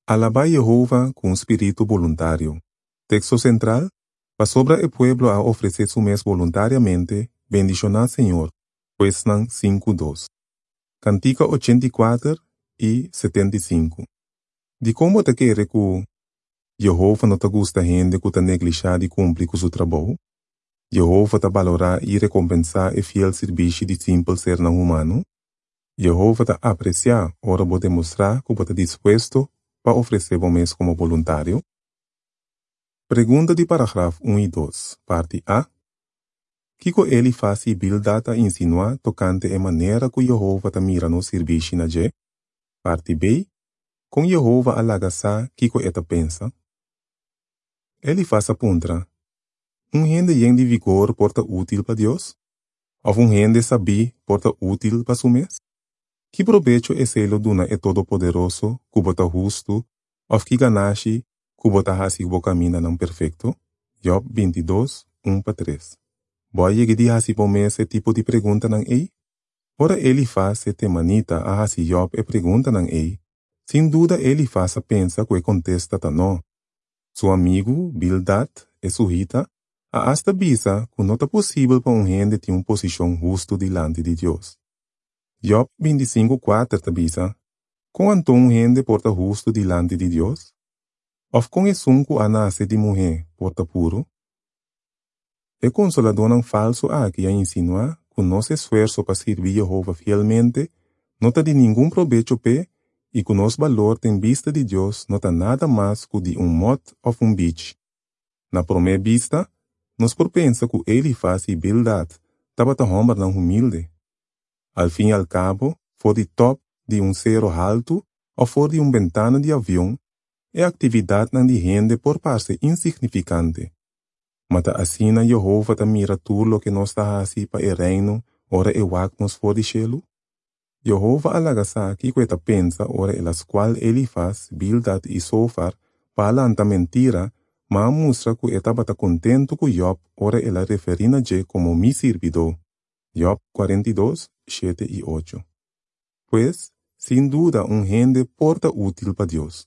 Alaba a Jehová com espírito voluntário. Texto central. Pa sobra el pueblo a ofrecer su mes voluntariamente, bendicionar Señor. Jueznan 5:2. Cantica 84 e 75. De como te quer que Jehová não te gusta gente que te negligencia de cumprir com seu trabalho? Jehová te valorar e recompensar o fiel serviço de simples ser não humano? Jehová te apreciar ora vou demonstrar que você disposto para oferecer o mês como voluntário? Pergunta de parágrafo 1 e 2, parte A. Kiko ele faz e Bildad insinuar tocante a maneira que Jehová te mira no serviço na je? Parte B. Com Jehová alagasa Kiko eta pensa. Ele faz apunta. Gente de vigor porta útil para Deus? Ou gente sabi porta útil para su mês? Que provecho é selo duna é todo-poderoso, que bota justo, ou que ganache, que bota hasi bo camina não perfeito? Job 22, 1-3. Boa que di hasi po mês é tipo de pergunta nang ei? Ora ele faz te manita a hasi Job e pergunta nang ei. Sem dúvida ele faz a pensa que contesta ta no. Su amigo, Bildad, é suhita, a hasta bisa que não é possível para gente ter uma posição justa diante de Deus. Job 25:4 tabisa, com então gente porta justo diante de Deus? Ou com esse que a nasce de mulher porta puro? É consolador não falso aqui a insinuar que nosso esforço para servir Jehová fielmente não tem de nenhum proveito pé e que nosso valor tem vista de Deus não tem nada mais que de mot ou bicho. Na primeira vista, nós por pensa que ele faz e Bildad estava tão homem não humilde. Al fim e al cabo, for de top de cerro alto ou for de ventana de avião, é atividade não de gente por parte insignificante. Mas assim na Jehová ta mira tudo que nós está assim para o reino, ora é wak nos for de chelo. Jehová alagasa que ta pensa ora elas qual ele faz Bildad e Sofar para anta mentira, mas mostra que estava contento com Job, ora ela referina je como mi servidor. Job 42, 7 e 8. Pues, sem dúvida, gente porta útil para Deus.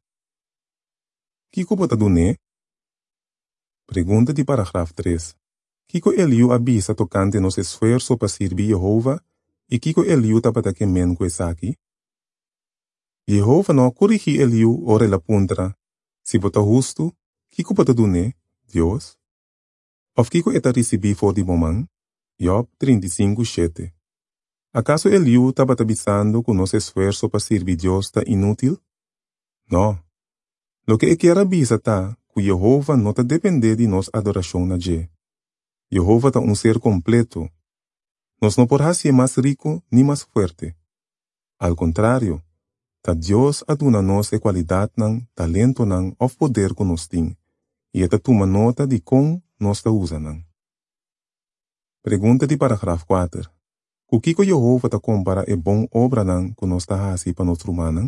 Kiko bota do né? Pergunta de parágrafo 3. Kiko Eliu avisa tocante nos esforço para servir Jehová e Kiko Eliu tabata que men com aqui? Jehová não corrigi Eliu ora ela puntra. Se bota justo, Kiko bota do né? Deus? Ou Kiko eta recebi for de momento? Job 35:7. Acaso Eliu estava avisando que nosso esforço para servir Deus está inútil? Não. Lo que quer avisar está que Jehová não está depender de nossa adoração na je. Jehová está ser completo. Nós não podemos ser mais rico nem mais forte. Al contrário, está Deus aduna nos a qualidade ng talento ng ou poder que nós temos e está toma nota de como nós está usando. Pergunta de parágrafo 4. O que Jehová ta compara é bom obra nan que nós está assim para nós humanos?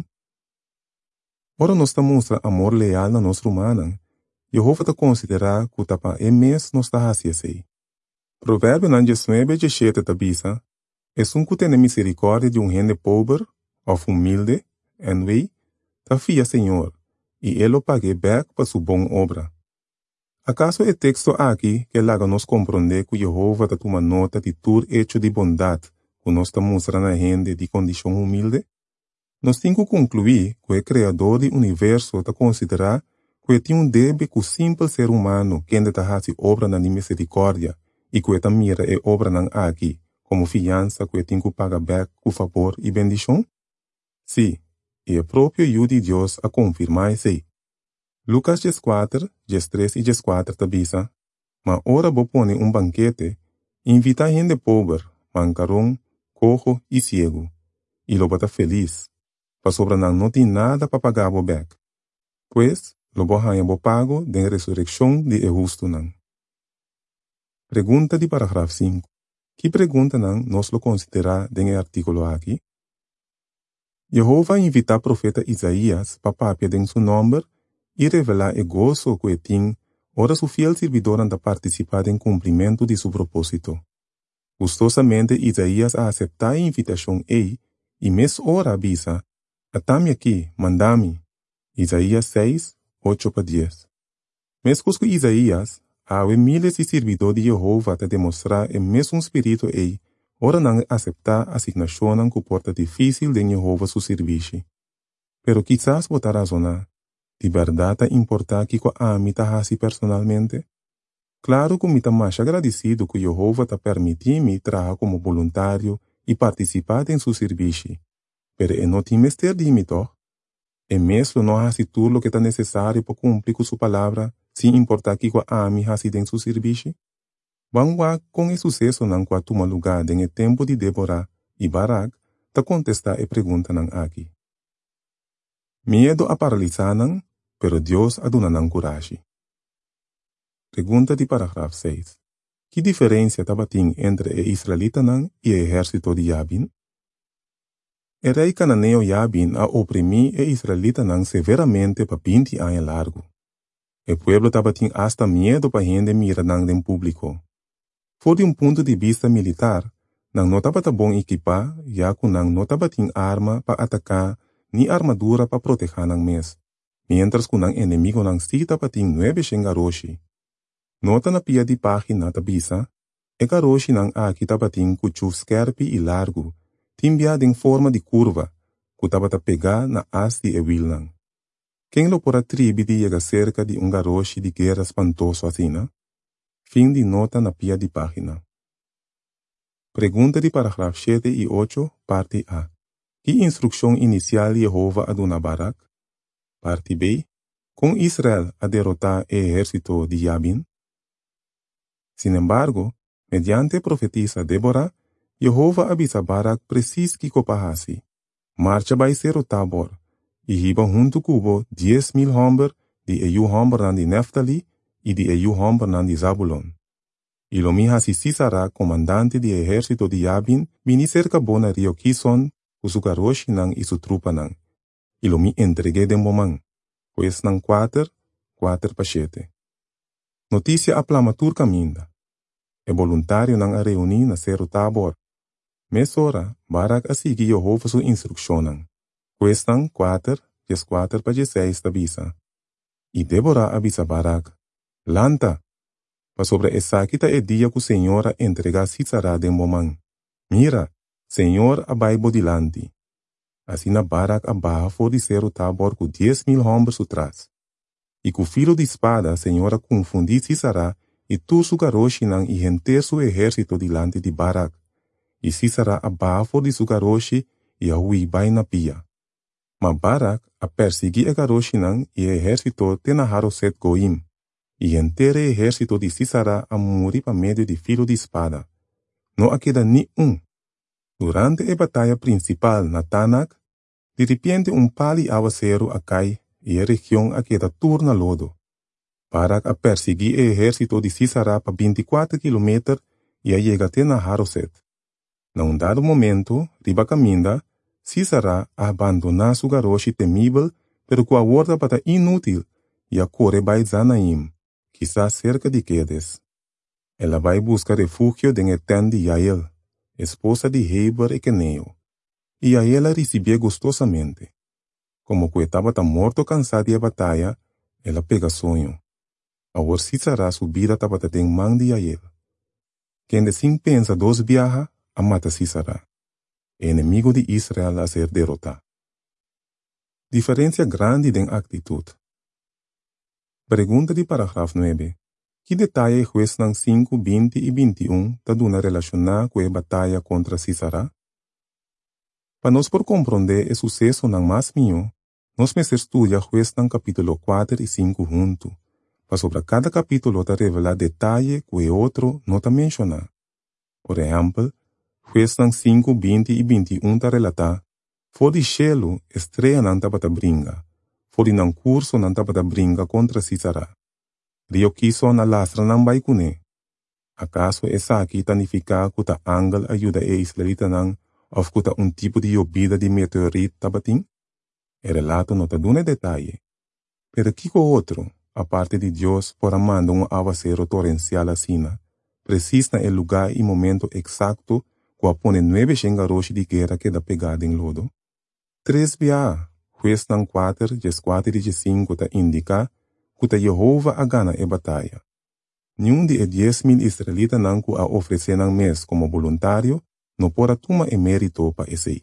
Ora nós está mostra amor leal na nós humanos. Jehová ta considera que tapa é mes nós está assim. Provérbio nan 19:7 tabisa, es que tem misericórdia de gente pobre ou humilde, anyway, ta fia Senhor, e ele pague back para sua boa obra. Acaso é texto aqui que laga nos compreender que Jehová toma nota de tudo hecho de bondade que nós está mostrando a gente de condição humilde? Nós temos que concluir que o Criador do universo está considerar que tem débito com o simples ser humano que ainda está fazendo obra na misericórdia e que está mira a obra nan aqui como fiança que tem que pagar back com favor e bendição? Sim, e é próprio eu de Deus a confirmar isso. Lucas 4, 3 e 4 tabisa, mas ora vou pôr banquete, invita gente pobre, mancarão, cojo e ciego, e lo bota feliz, para sobra não tem nada para pagar o back. Pues, lo vou ganhar o pago de ressurreição de justo nan. Pergunta de parágrafo 5. Que pergunta nan nós lo considerar den artículo aqui? Jehová invita profeta Isaías para papia den seu nome e revelar o gozo que tem, ora su fiel servidor anda participar em cumprimento de seu propósito. Gustosamente Isaías a aceitar a invitação e mes ora avisa, atame aqui, mandame, Isaías 6, 8-10. Mesmo que Isaías, há miles de servidores de Jeová para demonstrar o mesmo espírito e ora não aceitar a asignação que porta difícil de Jeová seu serviço. Pero quizás botar razonar, de verdade importa que a mim tá assim personalmente? Claro que me tá mais agradecido que Jeová tá permitindo trabalhar como voluntário e participar em seu serviço. Pero não tem mestre de mim, toch? E mesmo não há tudo o que tá necessário para cumprir com sua palavra, sem importar que a mim há sido em seu serviço? Vamos com o sucesso não que toma lugar no tempo de Débora e Barak, tá contestar e pergunta não aqui. Medo a paralisar não, pero Deus aduna não coragem. Pergunta de parágrafo 6. Que diferença tem entre o israelita não e o exército de Jabin? O rei cananeu Jabin a oprimir o israelita não severamente para 20 anos largo. O pueblo tem hasta medo para gente mira não em público. For de ponto de vista militar, não estava bom equipar, já que não estava tem arma para atacar, nem armadura para proteger não mes. Mientras que o inimigo não se estava tem 9 xengaroshi. Nota na pia de página da bisa, e garoshi não aqui estava tem cuchu skerpi e largo, timbiado em forma de curva, que estava pegar na haste e wil não. Quem lo por atribuir chega cerca de garoshi de guerra espantoso assim, né? Fim de nota na pia de página. Pergunta de parágrafo 7 e 8, parte A. Que instrução inicial Jeová aduna Barak? Parte B. Com Israel a derrotar o exército de Jabin? Sin embargo, mediante profetisa Débora, Jeová avisa Barak preciso que copahasi. Marcha vai ser o Tabor, e riba junto cubo 10.000 homens de EU homem de Neftali e de EU homem de Zabulon. E lo mihasi Sisara, comandante de exército de Jabin, vini cerca bona Rio Kison, o garoshi nang e su trupa nang. E lo mi entregué de momang, pues nang 4 para 7. Notícia aplamatur caminda. É voluntário nang a reunir na Cerro Tabor. Mesora, Barak a seguir Jeová sua instrução nang. Pues nang 4 para 16 da bisa. E Débora avisa Barak, Lanta, pa sobre essa kita é dia que o Senhor entrega Sisara de momang. Mira, Senhor abai bodilante. Assim na Barak abaha for de Cerro Tabor com 10.000 homens atrás. E com o filo de espada, a Senhora confundi Sisara e tu su garoshi nang e renter su exército dilante de Barak. E Sisara abaha for de su garoshi e a hui bai na pia. Ma Barak a persegui a garoshi nang e exército tenaharo set goim. E renter o exército de Sisara a morir pa meio de filo de espada. Não a queda ni Durante a batalha principal na Tanak, de repente pali aguacero a cai e a região a queda turna lodo. Barak a perseguir o exército de Sisara para 24 km e a chega até na Haroset. Num dado momento, riba caminda, Sisara a abandonar su garoshi temível, pero com a ordem para inútil, e a corre vai Zanaim, quizás cerca de Quedes. Ela vai buscar refúgio em tenda de Yael, esposa de Heber e Queneu, e a ela recebia gostosamente. Como que estava tão morto cansado da batalha, ela pega sonho. A Sisara subida estava em mão de Yael. Quem assim pensa 2 viaja, a mata Sisara. Inimigo de Israel a ser derrotado. Diferença grande em atitude. Pergunta de parágrafo 9. Que detalhe juez nang 5, 20 e 21 tá duna relacionar com a batalha contra Sisara? Para nós por compreender o sucesso nang mais minho, nós me estudia juez nang capítulo 4 e 5 junto, para sobre cada capítulo tá revelar detalhe que o outro não tá mencionar. Por exemplo, juez nang 5, 20 e 21 tá relatar, for de Shelo, estreia nang tá bata bringa, for de nang curso nang tá bata bringa contra Sisara. Rio Kison a lastra nang baikune. Acaso essa aqui tanifica que ta angel ajuda e israelita nang of que ta tipo de llovida de meteorito tabating? El relato não ta dune detalhe. Pero kiko outro, a parte de Deus por amando aguacero torrencial asina, precisa el lugar e momento exacto que pone 9 xengaroshi de guerra que da pegada em lodo. 3 via, Juez nang 4, jes 4 e jes 5 ta indica que Jehovah a gana e batalha. Nenhum de 10.000 israelitas nang a oferecer nang mês como voluntário não pora tuma emérito pa esse.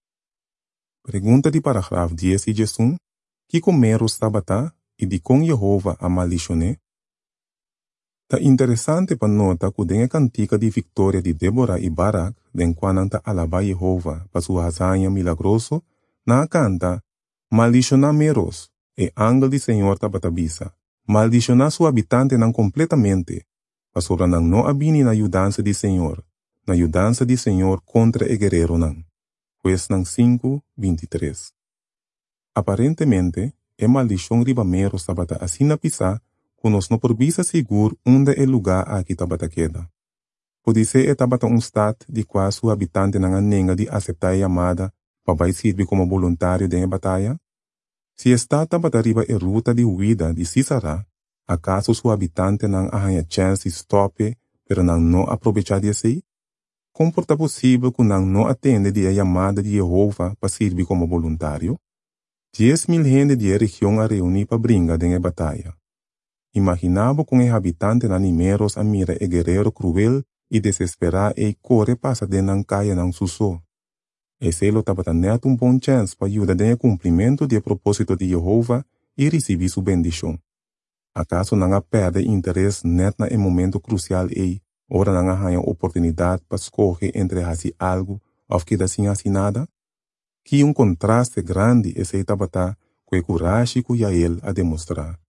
Pergunta de paragrafo 10 e 1. Que comeros tabata e de com Jehovah a maldicioné? Tá interessante pa nota que den cantica de vitória de Débora e Barak, den quando ta alaba Jehovah pa sua hazaña milagroso, na canta, maldicionar meros, e ángel de Senhor tabatabisa, maldicionar su habitante nan completamente, pa sobra nan no abini na ajudança de Senhor, na ajudança de Senhor contra e guerreiro nan. Juez nan 5:23. Aparentemente, e maldição riba meros tabata asina pisa, kunos no provisa seguro onde é lugar aqui tabata queda. Pode ser tabata stat de qual su habitante não anenga de aceitar a chamada para vai servir como voluntário de batalha? Se está tabata riba e ruta de huida de Cisará, acaso su habitante não arranha chance de stop, pero não aproveitar de assim? Como é possível que não atende de a chamada de Jehovah para servir como voluntário? 10.000 gente de região a reunir para brincar de batalha. Imaginava com o habitante na nimeros a mira e guerreiro cruel e desesperar e corre passa de nan caia nan suso. Esse lo tabata neto bom chance para ajudar de cumprimento de propósito de Jehovah e receber sua bendição. Acaso não perde interesse net na momento crucial e ora não arranha oportunidade para escolher entre assim algo ou que assim assim nada? Que contraste grande esse tabata com a coragem que ele a demonstrar.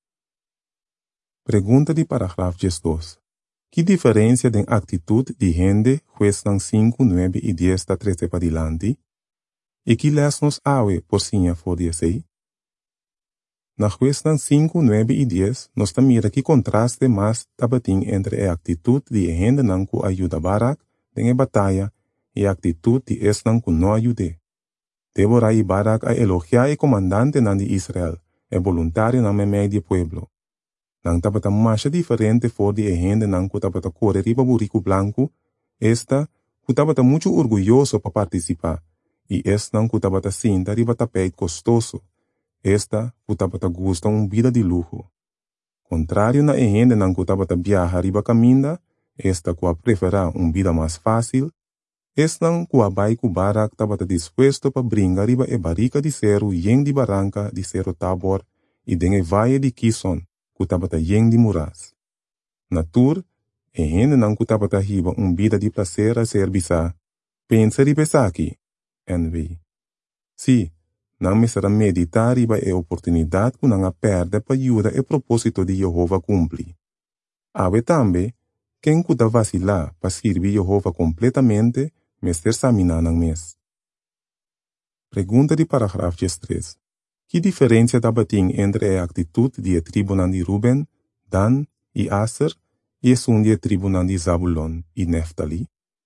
Pergunta de paragrafo 2. Que diferença de atitude de gente, juez 5, 9 e 10 está 13 para diante? E que les-nos awe por sinha for 16? Na juez 5, 9 e 10, nos mira que contraste mais tabating entre a atitude de gente não que ajuda Barak em batalha e a atitude de es não que não ajude. Débora e Barak a elogiar o comandante de Israel, e voluntário na meio do pueblo. Nang tabata masha diferente for de gente nang ku tabata corre riba burrico blanco, esta ku tabata muito orgulhoso para participar, e esta nang ku tabata sinta riba tapete costoso, esta ku tabata gusta vida de lujo. Contrário na gente nang ku tabata viaja riba caminda, esta ku prefera vida mais fácil, esta nang ku abai ku Barak tabata dispuesto para brincar riba e barrica de Cerro yen de Barranca de Cerro Tabor e dengue valle de Kison, kutabata yen de muras. Natur, e gente não kutabata riba vida de prazer a ser bisa, pensa de pesaki, NV. Si, não me será meditar riba e oportunidade que não perde para ajuda e propósito de Jehovah cumpre. Ave também, quem kuta vacilar para servir Jehovah completamente, mester samina nang mes. Pergunta de paragrafo 3. Que diferença tabating entre a atitude de tribo de Ruben, Dan e Aser e a de tribo de Zabulon e Neftali?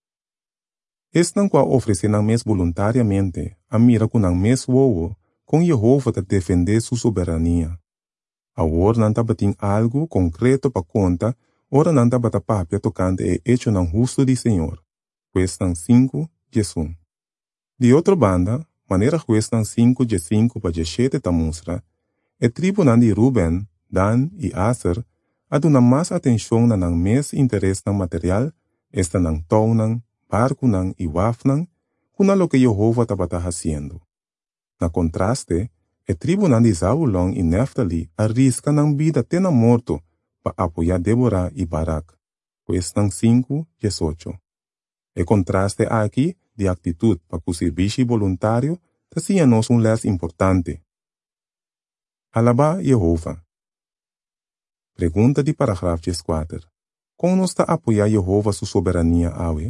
Estão a oferecer nang mes voluntariamente, a mira com nang mes wowo, com Jehovah a defender sua soberania. Agora não tabating algo concreto para conta, ora não tabata papia tocante e hecho nang justo de Senhor. Juez 5, 1. De outra banda, maneira juez 5, 5 para 7 mostra, a tribo de Ruben, Dan e Aser, aduna mais atenção na nang mes interesse na material, esta nang tounan, barco nang e wafnan, kuna lo que Jehovah tabata haciendo. Na contraste, a tribo de Zabulon e Neftali arrisca nang vida tena morto para apoiar Débora e Barak. Juez 5, 18. E contraste aqui de atitude para o serviço voluntário, trazia-nos les importante. Alaba Jehovah. Pergunta de paragrafo 4. Como nos está apoiar Jehovah sua soberania awe?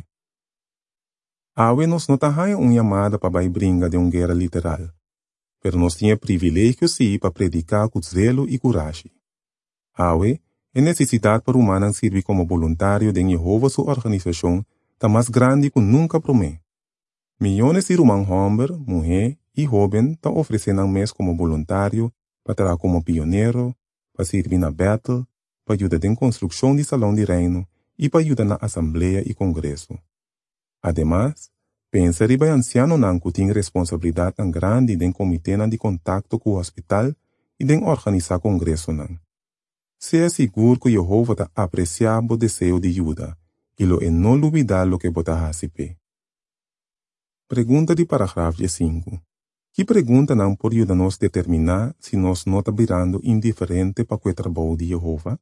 Awe nos não está chamada para vai brincar de guerra literal, pero nos tinha privilégio sim para predicar com zelo e coragem. Awe é necessidade para humana servir como voluntário de Jehovah sua organização está mais grande que nunca promete. Milhões de humanos homens, mulheres e jovens estão oferecendo mês como voluntário, para trabalhar como pioneiro, para servir na battle, para ajudar na construção de salão de reino e para ajudar na assembleia e congresso. Ademais, Pensa riba anciano nanku tem responsabilidade tan grande den comitê de contato com o hospital e den organizar congresso nan. Seja seguro que Jehová ta apreciar o desejo de ajuda e lo não olvidar lo que bota hasipe. Pergunta de parágrafo 5. Que pergunta não por ajudar-nos determinar se nós não está virando indiferente para o trabalho de Jehová?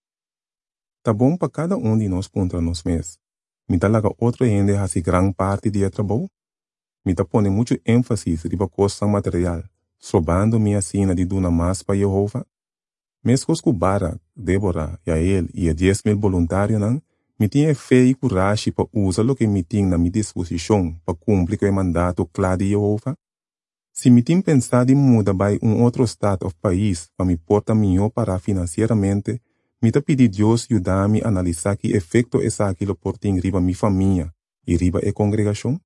Tá bom para cada de nós contra nós mesmos. Me tá laga outra gente hasi gran parte de trabalho. Me tá pone muito ênfase riba coisa material, sobando minha sina de duna mais para Jehová. Mescos com Barak, Débora, Yael e a 10.000 voluntários não, me tinha fé e coragem para usar o que me tinha na minha disposição para cumprir o mandato claro de Jehová. Se me tinha pensado em mudar para outro estado ou país para me portar melhor para financeiramente, me tá pedir Deus ajudar-me a analisar que efeito é aquilo por ter riba minha família e riba a congregação.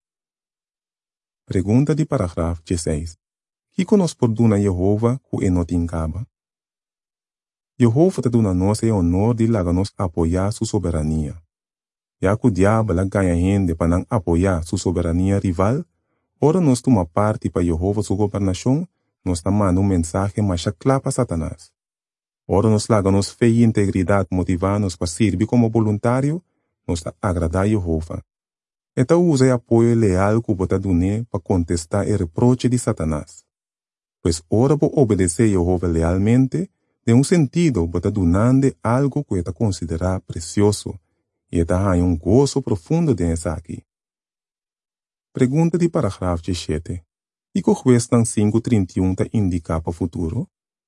Pergunta de parágrafo 16. Que conosco por duna Jehová que não tem caba? Jehová te duna nós é honor de laga-nos apoiar sua soberania. Já que o diabo ganha gente para não apoiar sua soberania rival, ora nós toma parte para Jehová sua governação, nós mandamos mensagem mais claro para Satanás. Ora nós laga-nos fé e integridade motivar-nos para servir como voluntário, nós agradar a Jehová. Então usa o apoio leal que bota dune para contestar o reproche de Satanás. Pois ora por obedecer a Jehová lealmente, de sentido bota donando algo que está considerar precioso e está em gozo profundo dentro aqui. Pergunta de parágrafo 17. E que questão 5:31 está indicar para o futuro?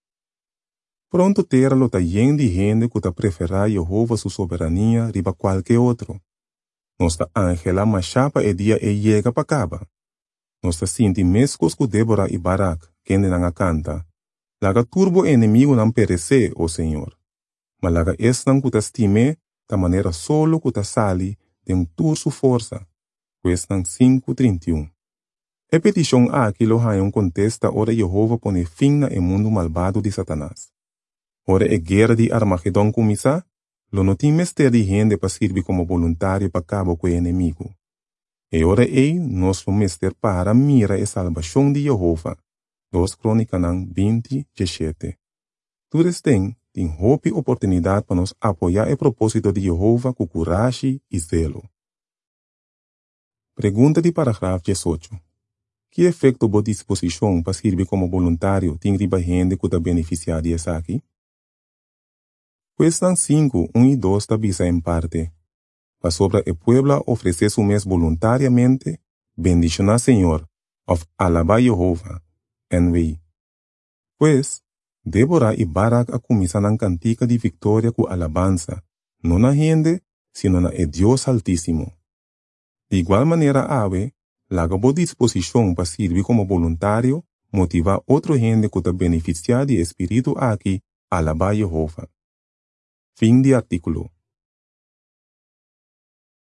Pronto terá lo tayen de gente que está preferar Jehová sua soberania riba qualquer outro. Nossa Angela machapa e dia e chega para caba. Nossa sinti mescos com Débora e Barak, que não canta. Laga turbo inimigo não perecer, o Senhor. Mas laga não que estime, da maneira solo que sali, de tur sua força. Questão 5:31. E petição aquilo hayon contesta ora Jehová pone fim na mundo malvado de Satanás. Ora a guerra de Armagedon começa, lo não tem mestre de gente para servir como voluntário para cabo com o inimigo. E ora nós vamos mestre para mira a salvação de Jehová. 2 Crônicas 20:17. Todos têm hope e oportunidade para nos apoiar o propósito de Jehová com coragem e zelo. Pergunta de parágrafo 18. Que efeito boa disposição para servir como voluntário tem riba gente que está beneficiar disso aqui? Questão 5, 1 e 2 está visa em parte. Para sobre o pueblo oferecer su mês voluntariamente, bendicionar Senhor, of alabar Jehová, NVI. Pues, Débora e Barak a começar a cantica de vitória com alabança, não na gente, sino na Deus Altíssimo. De igual maneira, ave, laga boa disposição para servir como voluntário, motivar outra gente que está beneficiar de espírito aqui, alabar Jehová. Fim de artículo.